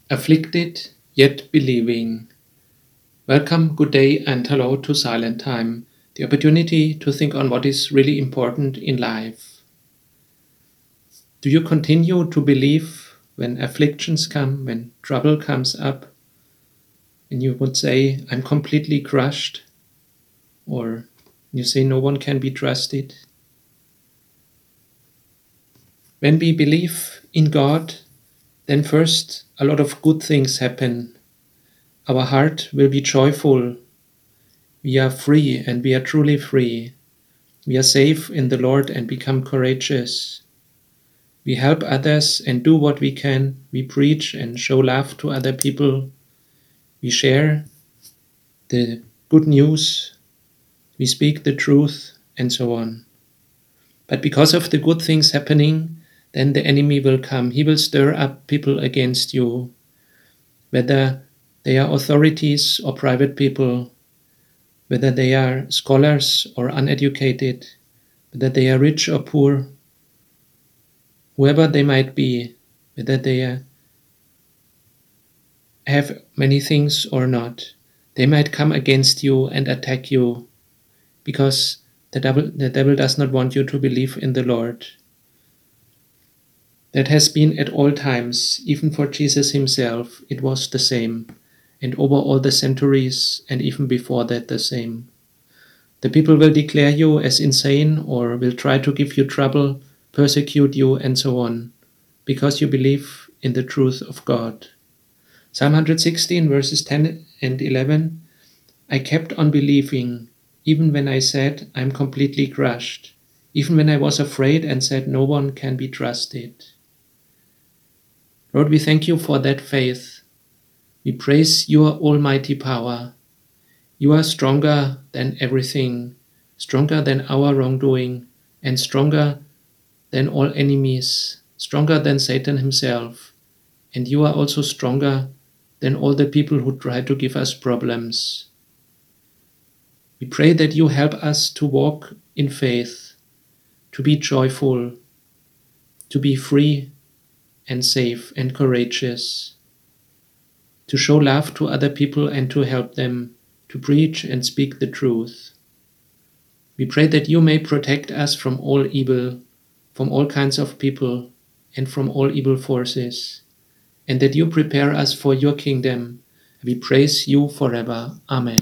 Afflicted yet believing. Welcome, good day, and hello to Silent Time, the opportunity to think on what is really important in life. Do you continue to believe when afflictions come, when trouble comes up, and you would say, I'm completely crushed, or you say no one can be trusted? When we believe in God, then first a lot of good things happen. Our heart will be joyful. We are free, and we are truly free. We are safe in the Lord and become courageous. We help others and do what we can. We preach and show love to other people. We share the good news. We speak the truth and so on. But because of the good things happening, then the enemy will come. He will stir up people against you, whether they are authorities or private people, whether they are scholars or uneducated, whether they are rich or poor, whoever they might be, whether they have many things or not, they might come against you and attack you because the devil does not want you to believe in the Lord. That has been at all times, even for Jesus himself, it was the same, and over all the centuries, and even before that, the same. The people will declare you as insane or will try to give you trouble, persecute you, and so on, because you believe in the truth of God. Psalm 116, verses 10 and 11, I kept on believing, even when I said, I'm completely crushed, even when I was afraid and said, no one can be trusted. Lord, we thank you for that faith. We praise your almighty power. You are stronger than everything, stronger than our wrongdoing, and stronger than all enemies, stronger than Satan himself. And you are also stronger than all the people who try to give us problems. We pray that you help us to walk in faith, to be joyful, to be free and safe and courageous, to show love to other people and to help them, to preach and speak the truth. We pray that you may protect us from all evil, from all kinds of people, and from all evil forces, and that you prepare us for your kingdom. We praise you forever. Amen.